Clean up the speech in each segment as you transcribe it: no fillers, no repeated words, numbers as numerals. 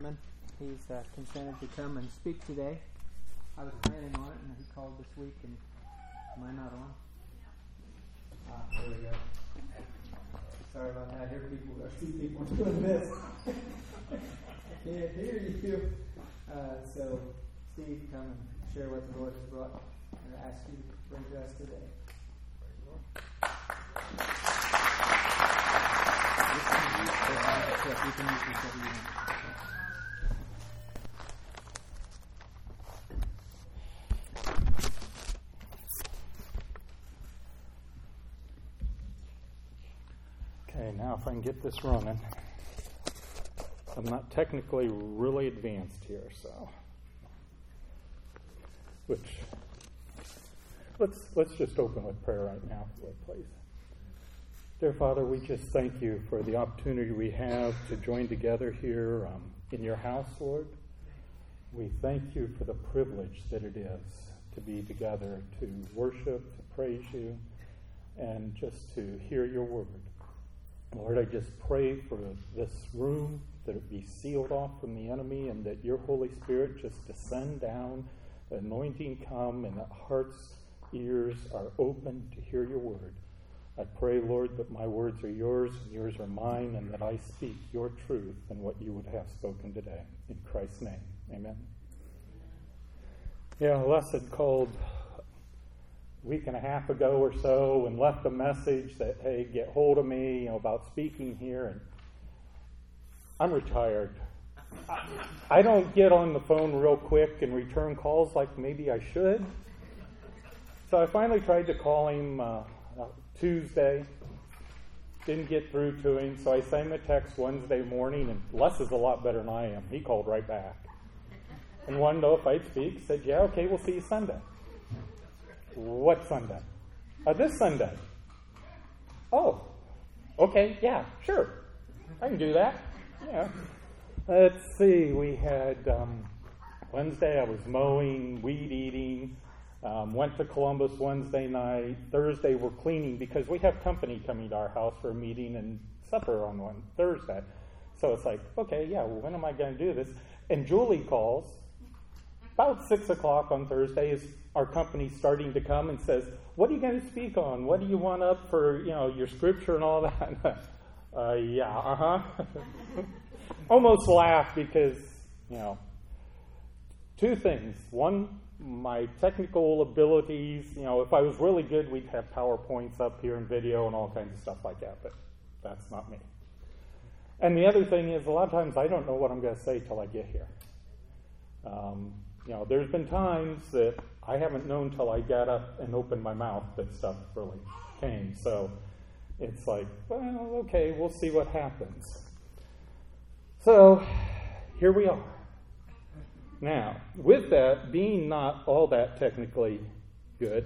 He's consented to come and speak today. I was planning on it, and he called this week, and am I not on? There we go. Sorry about that. I see people doing this. I can't hear you. So, Steve, come and share what the Lord has brought, and I ask you to bring to us today. You can use this. Okay, now if I can get this running. I'm not technically really advanced here, so let's just open with prayer right now, please. Dear Father, we just thank you for the opportunity we have to join together here in your house, Lord. We thank you for the privilege that it is to be together, to worship, to praise you, and just to hear your word. Lord, I just pray for this room, that it be sealed off from the enemy, and that your Holy Spirit just descend down, the anointing come, and that hearts' ears are open to hear your word. I pray, Lord, that my words are yours and yours are mine, and that I speak your truth and what you would have spoken today. In Christ's name, amen. Yeah, Les had called a week and a half ago or so and left a message that, hey, get hold of me, about speaking here. And I'm retired. I don't get on the phone real quick and return calls like maybe I should. So I finally tried to call him Tuesday. Didn't get through to him, so I sent him a text Wednesday morning, and Les is a lot better than I am. He called right back and wanted to know if I'd speak. Said, yeah, okay, we'll see you Sunday. What Sunday? This Sunday. Oh, okay, yeah, sure. I can do that. Yeah. Let's see, we had Wednesday I was mowing, weed eating, went to Columbus Wednesday night. Thursday we're cleaning because we have company coming to our house for a meeting and supper on Thursday. So it's like, okay, yeah, well, when am I going to do this? And Julie calls about 6 o'clock on Thursday. Is our company starting to come and says, what are you going to speak on? What do you want up for, your scripture and all that? Almost laugh because, two things. One, my technical abilities, if I was really good, we'd have PowerPoints up here and video and all kinds of stuff like that, but that's not me. And the other thing is, a lot of times I don't know what I'm going to say till I get here. There's been times that I haven't known till I got up and opened my mouth that stuff really came. So it's like, well, okay, we'll see what happens. So here we are. Now, with that being not all that technically good,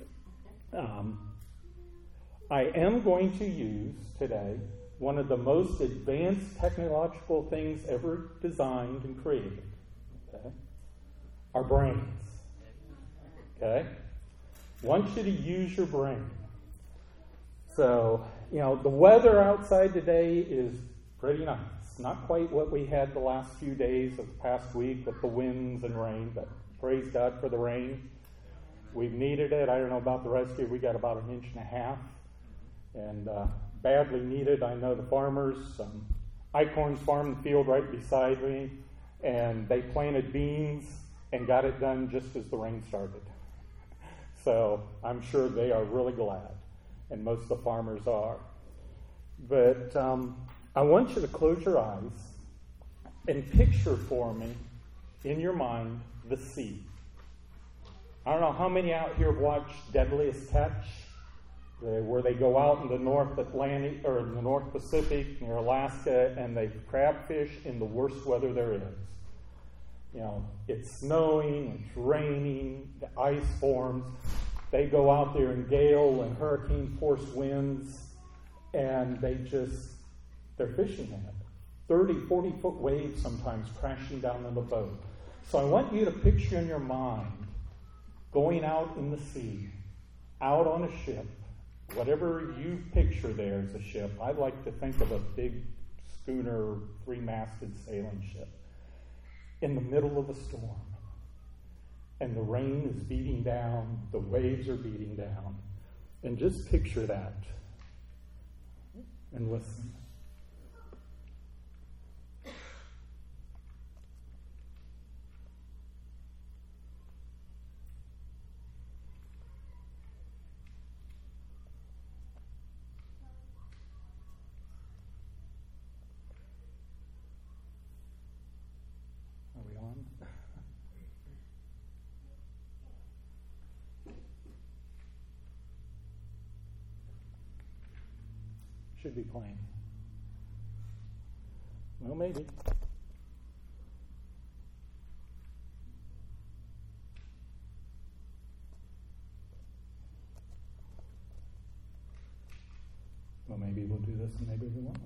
I am going to use today one of the most advanced technological things ever designed and created. Okay? Our brains. Okay? Want you to use your brain. So, the weather outside today is pretty nice. Not quite what we had the last few days of the past week with the winds and rain, but praise God for the rain. We've needed it. I don't know about the rest of you. We got about 1.5 inches, and badly needed. I know the farmers. Icorn's farm field right beside me, and they planted beans and got it done just as the rain started. So I'm sure they are really glad, and most of the farmers are. But I want you to close your eyes and picture for me in your mind the sea. I don't know how many out here have watched Deadliest Catch, where they go out in the North Atlantic or in the North Pacific near Alaska and they crab fish in the worst weather there is. It's snowing, it's raining, the ice forms. They go out there in gale and hurricane force winds, and they're fishing in it. 30, 40-foot waves sometimes crashing down on the boat. So I want you to picture in your mind going out in the sea, out on a ship, whatever you picture there as a ship. I like to think of a big schooner, 3-masted sailing ship. in the middle of a storm. And the rain is beating down, the waves are beating down. And just picture that and listen. Are we on? Should be playing. Well, maybe. Well, maybe we'll do this and maybe we won't.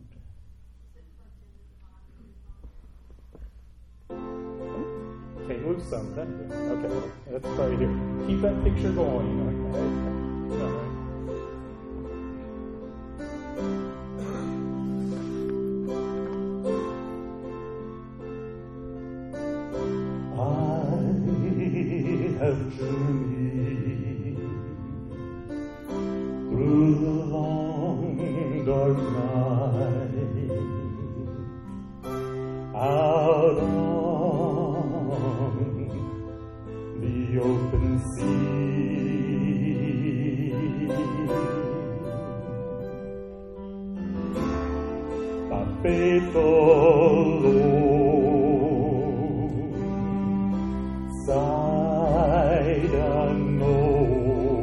Okay, move some. Okay, let's try here. Keep that picture going. Okay. All right. Have journeyed through the long dark night, out on the open sea. By faith alone, sight unknown,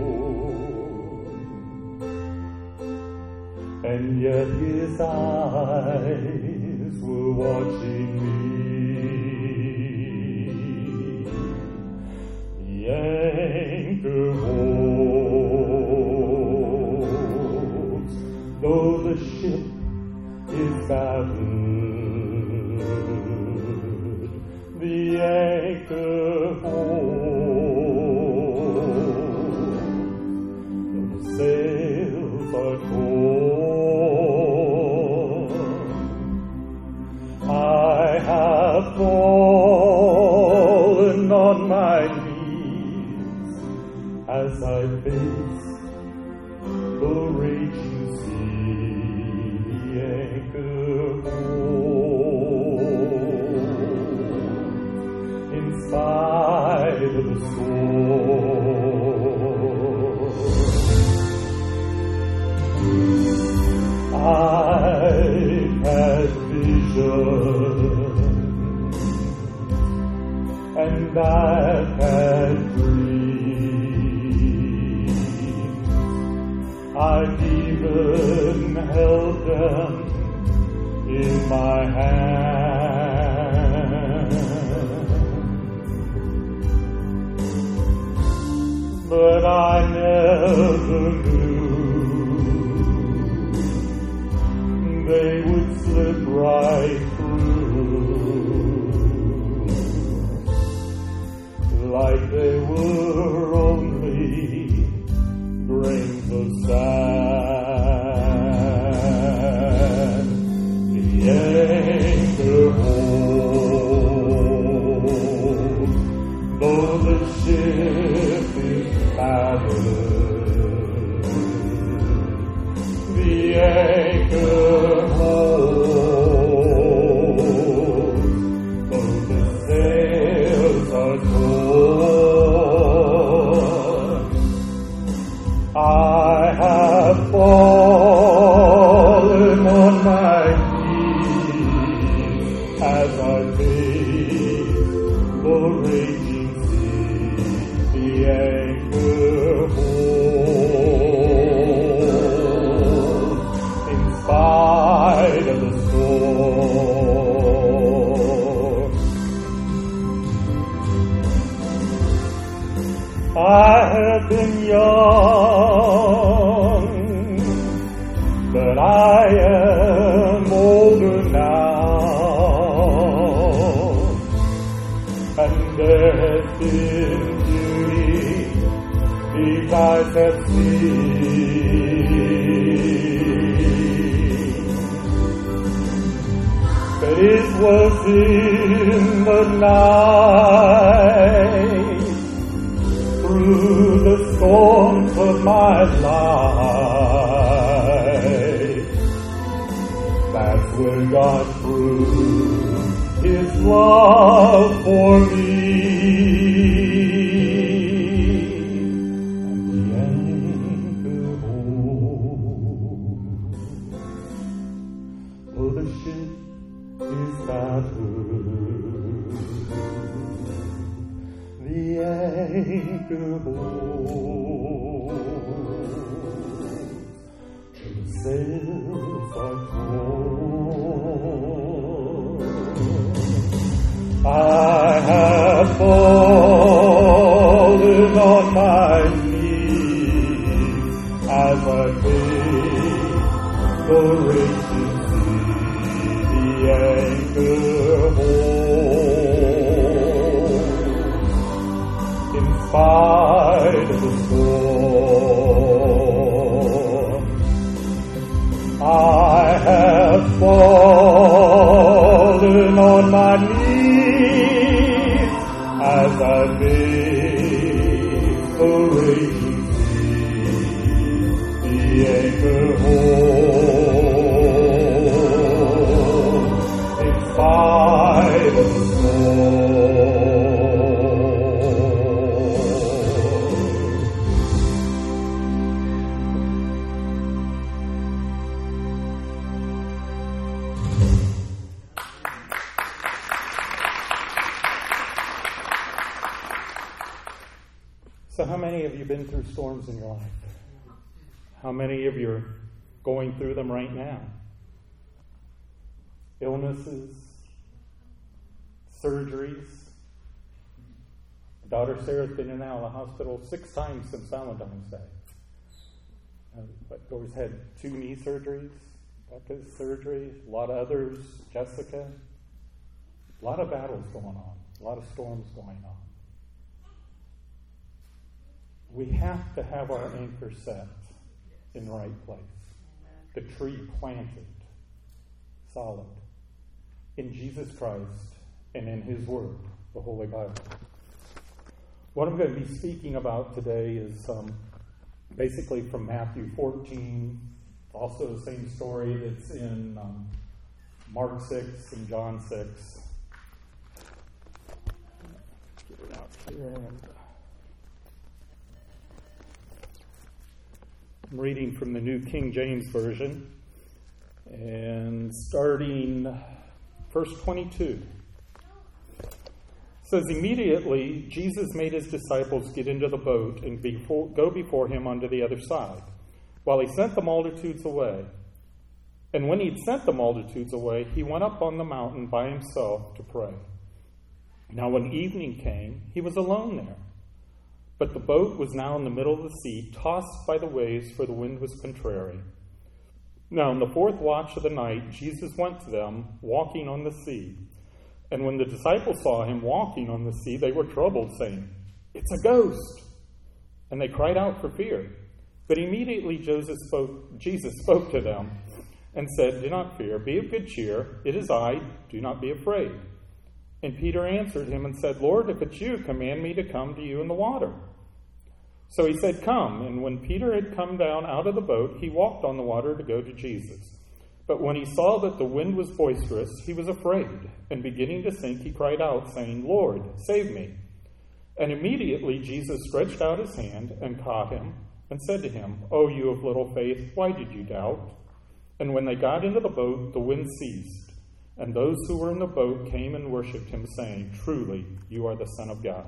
and yet his eyes were watching me. The anchor holds, though the ship is battered, the anchor holds, though the sails are torn. I have fallen on my knees as I face the raging sea. The anchor holds in spite of the storm. I've had visions and I've had dreams. I've even held them in my hand. But I never knew they would slip right through, like they were only grains of sand. The anchor holds, though the ship is battered. The anchor holds, though the sails are torn. I have fallen on my knees as I face the raging sea. The anchor holds in spite of the storm. I have been young, but I am older now, and there has been beauty these eyes have seen. But It was in the night, through the storms of my life, that's when God proved His love for me. And the anchor holds, though the ship is battered, the anchor holds, the sails are torn. I have fallen on my knees as I face the raging sea. The anchor holds in spite of the storm. I have fallen on my knees as I face the raging sea. The anchor holds in spite of the storm. So how many of you been through storms in your life? How many of you are going through them right now? Illnesses, surgeries. Daughter Sarah's been in and out of the hospital 6 times since Valentine's Day. Doris had 2 knee surgeries, Becca's surgery, a lot of others, Jessica. A lot of battles going on, a lot of storms going on. We have to have our anchor set in the right place. The tree planted, solid, in Jesus Christ and in His Word, the Holy Bible. What I'm going to be speaking about today is basically from Matthew 14, also the same story that's in Mark 6 and John 6. Get it out here. I'm reading from the New King James Version, and starting verse 22. It says, immediately Jesus made His disciples get into the boat and go before Him onto the other side, while He sent the multitudes away. And when He'd sent the multitudes away, He went up on the mountain by Himself to pray. Now when evening came, He was alone there. But the boat was now in the middle of the sea, tossed by the waves, for the wind was contrary. Now in the 4th watch of the night, Jesus went to them, walking on the sea. And when the disciples saw Him walking on the sea, they were troubled, saying, "It's a ghost!" And they cried out for fear. But immediately Jesus spoke to them and said, "Do not fear, be of good cheer. It is I, do not be afraid." And Peter answered Him and said, "Lord, if it's you, command me to come to you in the water." So He said, "Come." And when Peter had come down out of the boat, he walked on the water to go to Jesus. But when he saw that the wind was boisterous, he was afraid, and beginning to sink, he cried out, saying, "Lord, save me." And immediately Jesus stretched out His hand and caught him, and said to him, "O you of little faith, why did you doubt?" And when they got into the boat, the wind ceased. And those who were in the boat came and worshipped Him, saying, "Truly, you are the Son of God."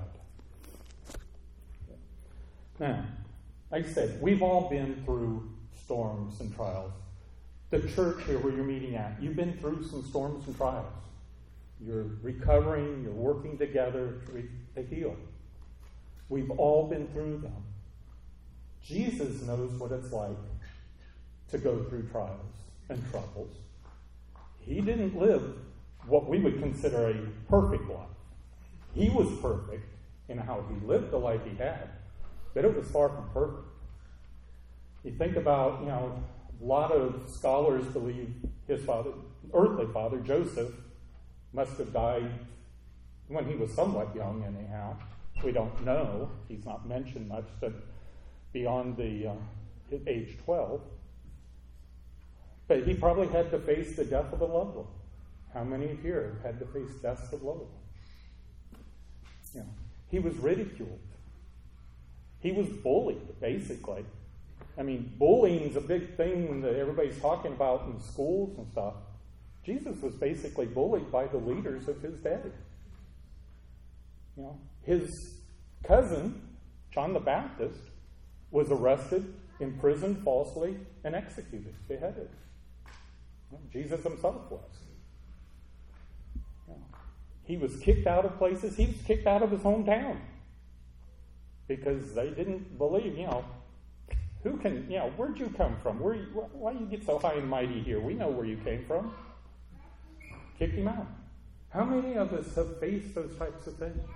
Now, like I said, we've all been through storms and trials. The church here where you're meeting at, you've been through some storms and trials. You're recovering, you're working together to heal. We've all been through them. Jesus knows what it's like to go through trials and troubles. He didn't live what we would consider a perfect life. He was perfect in how He lived the life He had, but it was far from perfect. You think about, a lot of scholars believe His father, earthly father, Joseph, Must have died when he was somewhat young, anyhow. We don't know. He's not mentioned much beyond the age 12. But he probably had to face the death of a loved one. How many of you have had to face deaths of loved ones? You know, he was ridiculed. He was bullied, basically. I mean, bullying's a big thing that everybody's talking about in schools and stuff. Jesus was basically bullied by the leaders of his day. You know, his cousin, John the Baptist, was arrested, imprisoned falsely, and executed, beheaded. You know, Jesus himself was. You know, he was kicked out of places. He was kicked out of his hometown because they didn't believe, who can, where'd you come from? Why you get so high and mighty here? We know where you came from. Kicked him out. How many of us have faced those types of things?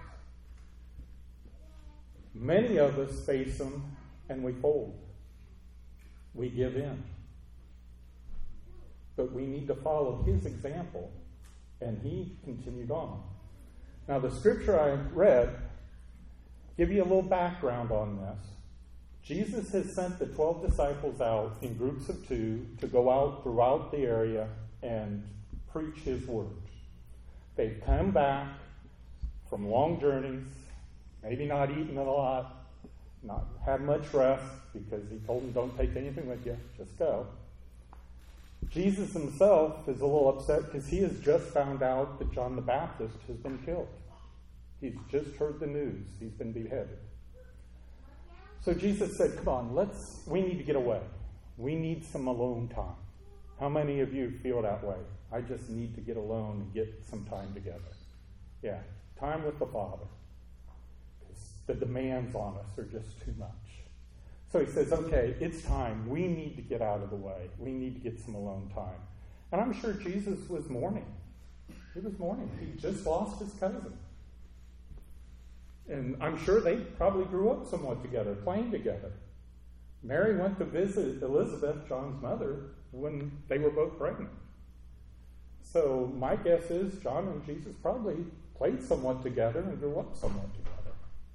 Many of us face them and we fold. We give in. But we need to follow his example. And he continued on. Now the scripture I read, give you a little background on this. Jesus has sent the 12 disciples out in groups of 2 to go out throughout the area and preach his word. They've come back from long journeys, maybe not eaten a lot, not had much rest, because he told them, don't take anything with you, just go. Jesus himself is a little upset because he has just found out that John the Baptist has been killed. He's just heard the news. He's been beheaded. So Jesus said, come on, we need to get away. We need some alone time. How many of you feel that way? I just need to get alone and get some time together. Yeah, time with the Father. Because the demands on us are just too much. So he says, okay, it's time. We need to get out of the way. We need to get some alone time. And I'm sure Jesus was mourning. He was mourning. He just lost his cousin. And I'm sure they probably grew up somewhat together, playing together. Mary went to visit Elizabeth, John's mother, when they were both pregnant. So my guess is John and Jesus probably played somewhat together and grew up somewhat together.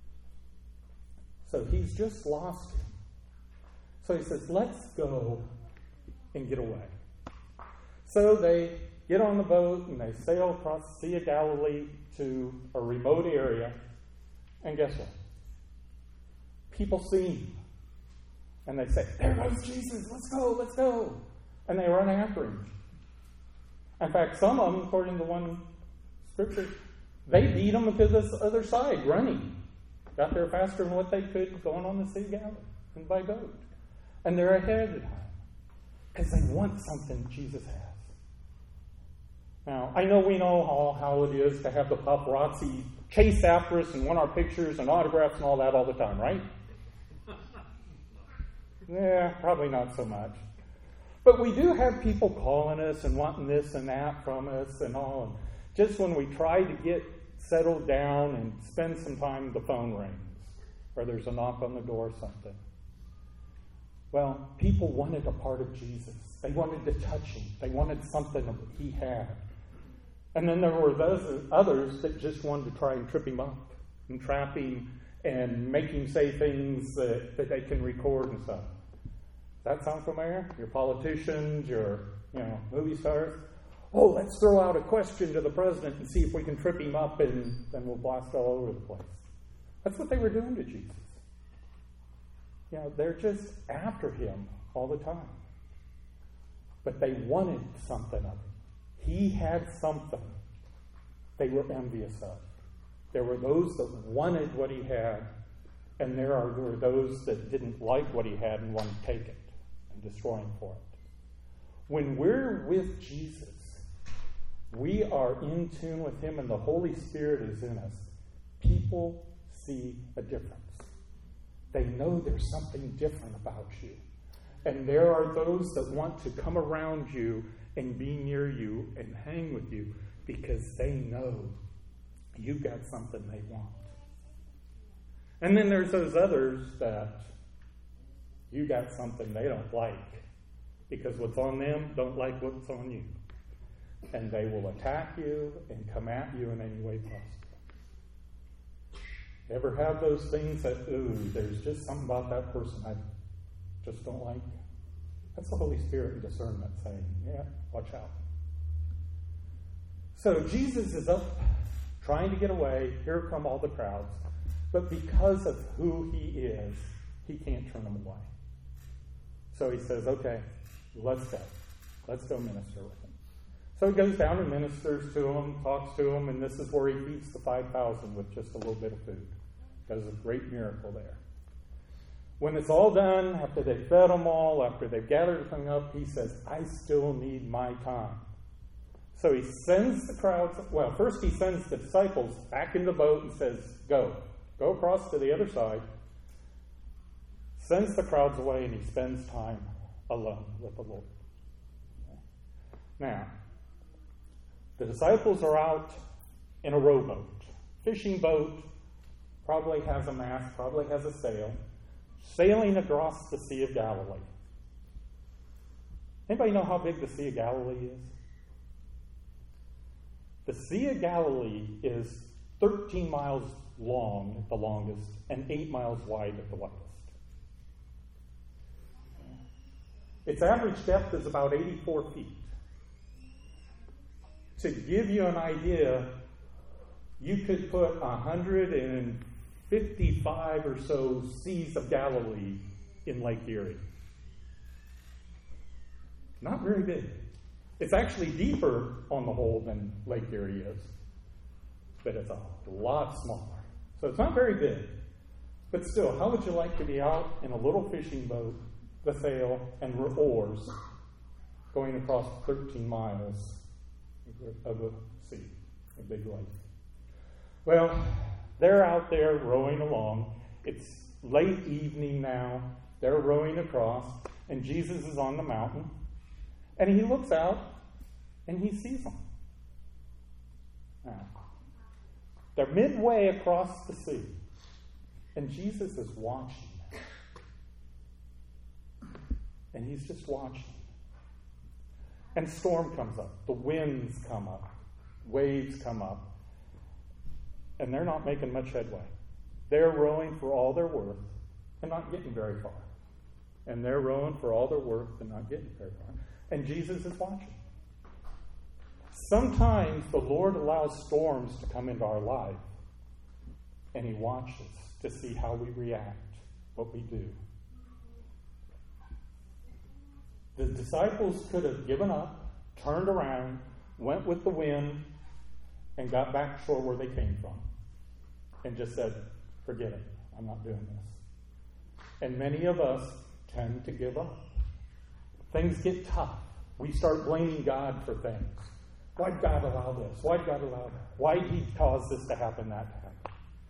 So he's just lost him. So he says, let's go and get away. So they get on the boat and they sail across the Sea of Galilee to a remote area. And guess what? People see him. And they say, there goes Jesus, let's go, let's go. And they run after him. In fact, some of them, according to one scripture, they beat him to this other side, running. Got there faster than what they could going on the Sea of Galilee and by boat. And they're ahead of time. Because they want something Jesus has. Now, I know we know how it is to have the paparazzi chase after us and want our pictures and autographs and all that all the time, right? Yeah, probably not so much. But we do have people calling us and wanting this and that from us and all. And just when we try to get settled down and spend some time, the phone rings. Or there's a knock on the door or something. Well, people wanted a part of Jesus. They wanted to touch him. They wanted something that he had. And then there were those others that just wanted to try and trip him up and trap him and make him say things that they can record and stuff. Does that sound familiar? Your politicians, your movie stars. Oh, let's throw out a question to the president and see if we can trip him up, and then we'll blast all over the place. That's what they were doing to Jesus. They're just after him all the time. But they wanted something of him. He had something they were envious of. There were those that wanted what he had, and there were those that didn't like what he had and wanted to take it and destroy him for it. When we're with Jesus, we are in tune with him and the Holy Spirit is in us. People see a difference. They know there's something different about you. And there are those that want to come around you and be near you and hang with you because they know you've got something they want. And then there's those others that you got something they don't like because what's on them don't like what's on you. and they will attack you and come at you in any way possible. Ever have those things that, there's just something about that person I just don't like? That's the Holy Spirit and discernment saying, yeah, watch out. So Jesus is up trying to get away. Here come all the crowds. But because of who he is, he can't turn them away. So he says, okay, let's go. Let's go minister with him. So he goes down and ministers to them, talks to them, and this is where he feeds the 5,000 with just a little bit of food. Does a great miracle there. When it's all done, after they've fed them all, after they've gathered everything up, he says, I still need my time. So he sends the crowds, first he sends the disciples back in the boat and says, go across to the other side. Sends the crowds away, and he spends time alone with the Lord. Now, the disciples are out in a rowboat, fishing boat, probably has a mast, probably has a sail, sailing across the Sea of Galilee. Anybody know how big the Sea of Galilee is? The Sea of Galilee is 13 miles long at the longest and 8 miles wide at the widest. Its average depth is about 84 feet. To give you an idea, you could put 155 or so Seas of Galilee in Lake Erie. Not very big. It's actually deeper on the whole than Lake Erie is, but it's a lot smaller. So it's not very big. But still, how would you like to be out in a little fishing boat, the sail, and oars, going across 13 miles of a sea, a big lake? Well, they're out there rowing along. It's late evening now. They're rowing across, and Jesus is on the mountain. And he looks out, and he sees them. Now, they're midway across the sea, and Jesus is watching them. And he's just watching. And storm comes up. The winds come up. Waves come up. And they're not making much headway. They're rowing for all they're worth and not getting very far. And they're rowing for all they're worth and not getting very far. And Jesus is watching. Sometimes the Lord allows storms to come into our life, and he watches to see how we react, what we do. The disciples could have given up, turned around, went with the wind, and got back to shore where they came from, and just said, forget it, I'm not doing this. And many of us tend to give up. Things get tough. We start blaming God for things. Why'd God allow this? Why'd God allow that? Why did he cause this to happen, that to happen?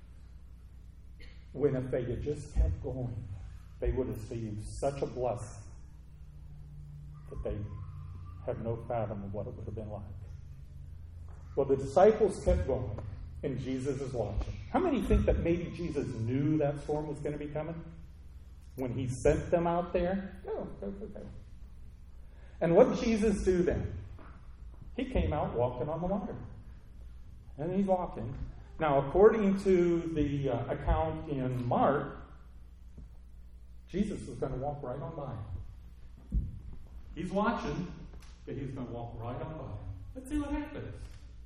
When if they had just kept going, they would have received such a blessing that they have no fathom of what it would have been like. Well, the disciples kept going, and Jesus is watching. How many think that maybe Jesus knew that storm was going to be coming when he sent them out there? Go. And what did Jesus do then? He came out walking on the water. And he's walking. Now, according to the account in Mark, Jesus was going to walk right on by him. He's watching, but he's going to walk right on by him. Let's see what happens.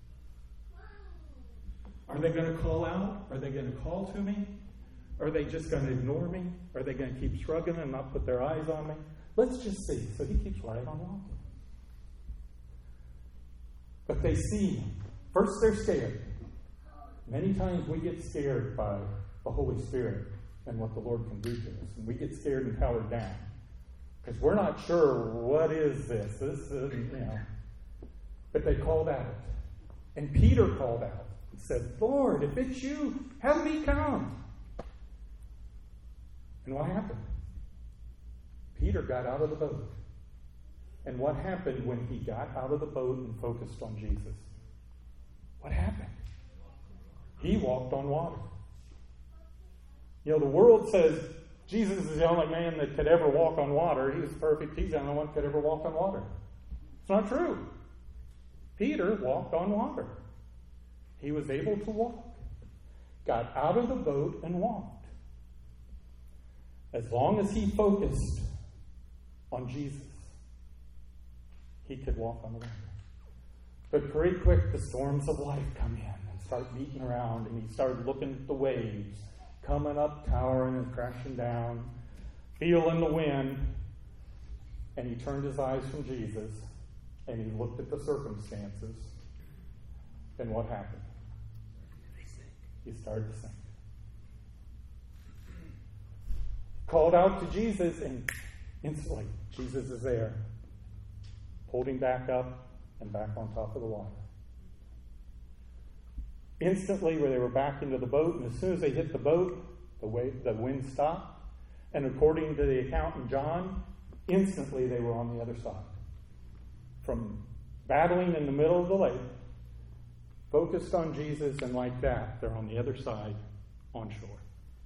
Are they going to call out? Are they going to call to me? Are they just going to ignore me? Are they going to keep shrugging and not put their eyes on me? Let's just see. So he keeps right on walking. But they see him. First, they're scared. Many times we get scared by the Holy Spirit and what the Lord can do to us. And we get scared and cowered down. Because we're not sure, what is this? But they called out. And Peter called out and said, Lord, if it's you, have me come. And what happened? Peter got out of the boat. And what happened when he got out of the boat and focused on Jesus? What happened? He walked on water. You know, the world says Jesus is the only man that could ever walk on water. He was perfect. He's the only one that could ever walk on water. It's not true. Peter walked on water. He was able to walk. Got out of the boat and walked. As long as he focused on Jesus, he could walk on the water. But pretty quick, the storms of life come in and start beating around, and he started looking at the waves coming up, towering and crashing down, feeling the wind, and he turned his eyes from Jesus, and he looked at the circumstances, and what happened? He started to sink. Called out to Jesus, and instantly Jesus is there, holding back up and back on top of the water. Instantly, where they were back into the boat, and as soon as they hit the boat, the wind stopped. And according to the account in John, instantly they were on the other side. From battling in the middle of the lake, focused on Jesus, and like that, they're on the other side, on shore.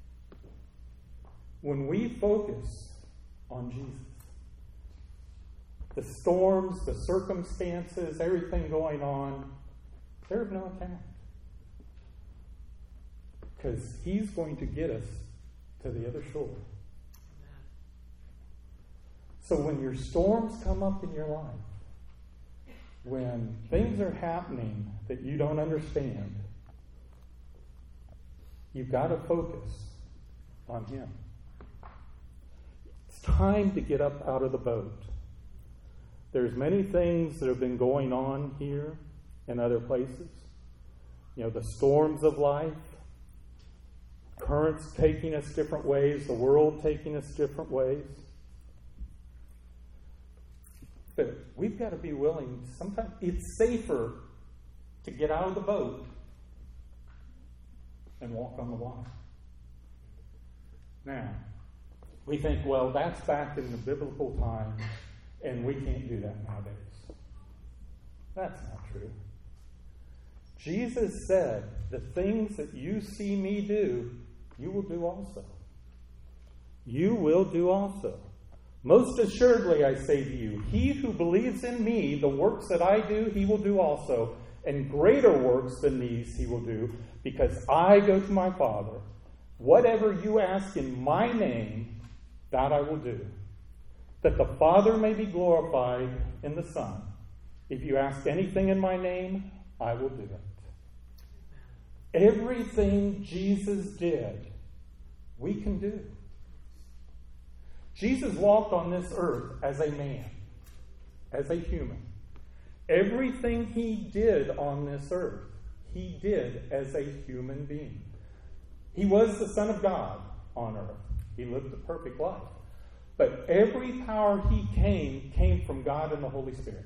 When we focus on Jesus, the storms, the circumstances, everything going on, they're of no account. Because he's going to get us to the other shore. So when your storms come up in your life, when things are happening that you don't understand, you've got to focus on him. It's time to get up out of the boat. There's many things that have been going on here and other places. You know, the storms of life, currents taking us different ways, the world taking us different ways. But we've got to be willing. Sometimes it's safer to get out of the boat and walk on the water. Now, we think, well, that's back in the biblical time, and we can't do that nowadays. That's not true. Jesus said, the things that you see me do, you will do also. You will do also. Most assuredly, I say to you, he who believes in me, the works that I do, he will do also. And greater works than these he will do, because I go to my Father. Whatever you ask in my name, that I will do, that the Father may be glorified in the Son. If you ask anything in my name, I will do it. Everything Jesus did, we can do. Jesus walked on this earth as a man, as a human. Everything he did on this earth, he did as a human being. He was the Son of God on earth. He lived a perfect life. But every power he came from God and the Holy Spirit.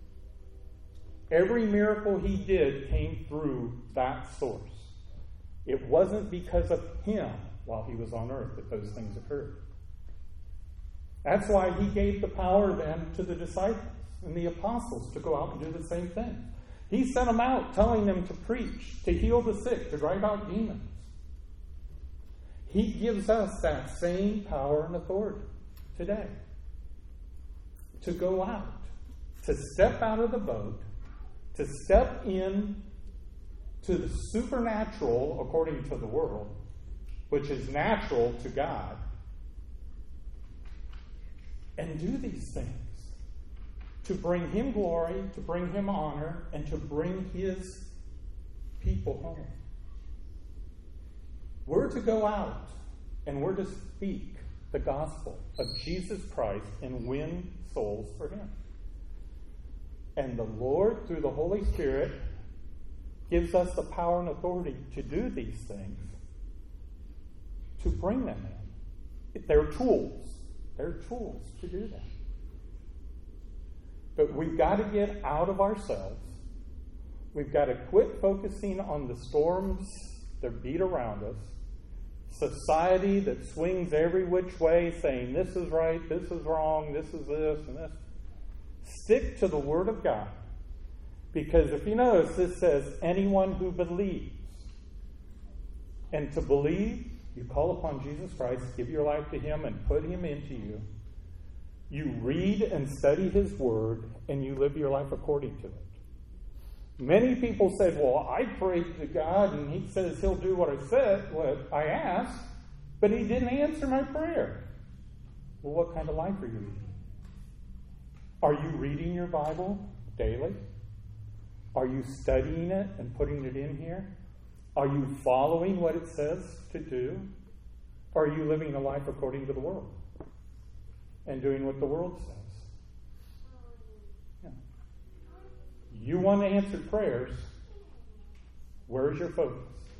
Every miracle he did came through that source. It wasn't because of him while he was on earth that those things occurred. That's why he gave the power then to the disciples and the apostles to go out and do the same thing. He sent them out telling them to preach, to heal the sick, to drive out demons. He gives us that same power and authority today to go out, to step out of the boat, to step in to the supernatural according to the world, which is natural to God, and do these things to bring him glory, to bring him honor, and to bring his people home. We're to go out and we're to speak the gospel of Jesus Christ and win souls for him. And the Lord, through the Holy Spirit, gives us the power and authority to do these things, to bring them in. They're tools. They're tools to do that. But we've got to get out of ourselves. We've got to quit focusing on the storms that beat around us. Society that swings every which way, saying this is right, this is wrong, this is this, and this. Stick to the Word of God. Because if you notice, this says, anyone who believes. And to believe, you call upon Jesus Christ, give your life to him, and put him into you. You read and study his Word, and you live your life according to it. Many people said, well, I prayed to God and He says He'll do what I asked, but He didn't answer my prayer. Well, what kind of life are you leading? Are you reading your Bible daily? Are you studying it and putting it in here? Are you following what it says to do? Or are you living a life according to the world and doing what the world says? Yeah. You want answered prayers. Where's your focus?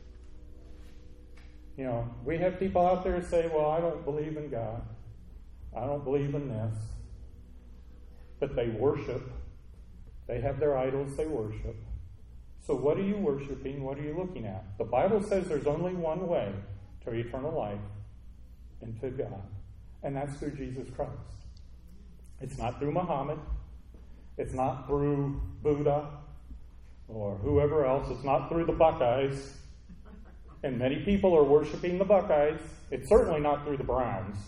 We have people out there say, well, I don't believe in God. I don't believe in this. But they worship. They have their idols they worship. So what are you worshiping? What are you looking at? The Bible says there's only one way to eternal life and to God. And that's through Jesus Christ. It's not through Muhammad. It's not through Buddha or whoever else. It's not through the Buckeyes. And many people are worshiping the Buckeyes. It's certainly not through the Browns.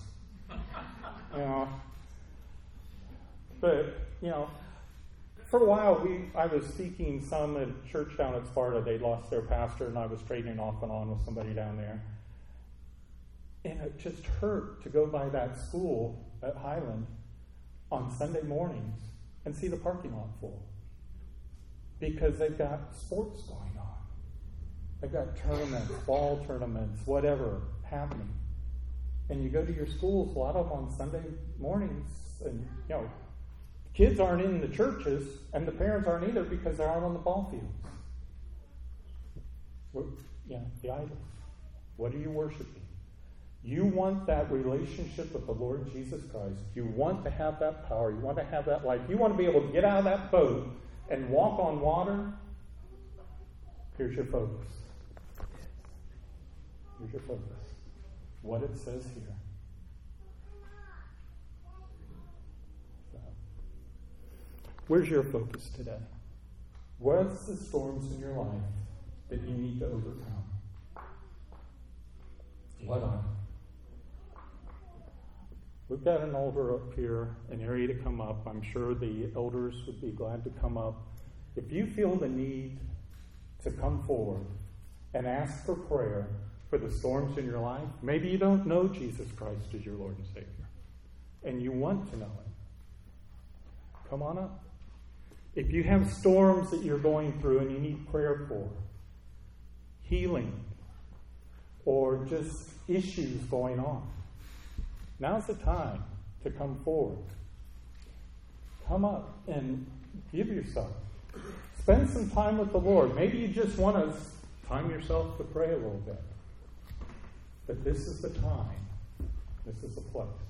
But, for a while, I was speaking some at a church down at Sparta. They lost their pastor, and I was trading off and on with somebody down there. And it just hurt to go by that school at Highland on Sunday mornings and see the parking lot full. Because they've got sports going on. They've got tournaments, ball tournaments, whatever, happening. And you go to your schools, a lot of them on Sunday mornings, and, kids aren't in the churches, and the parents aren't either because they're out on the ball fields. The idols. What are you worshiping? You want that relationship with the Lord Jesus Christ. You want to have that power. You want to have that life. You want to be able to get out of that boat and walk on water. Here's your focus. Here's your focus. What it says here. Where's your focus today? What's the storms in your life that you need to overcome? What are they? We've got an altar up here, an area to come up. I'm sure the elders would be glad to come up. If you feel the need to come forward and ask for prayer for the storms in your life, maybe you don't know Jesus Christ as your Lord and Savior, and you want to know Him, come on up. If you have storms that you're going through and you need prayer for, healing, or just issues going on, now's the time to come forward. Come up and give yourself. Spend some time with the Lord. Maybe you just want to time yourself to pray a little bit. But this is the time. This is the place.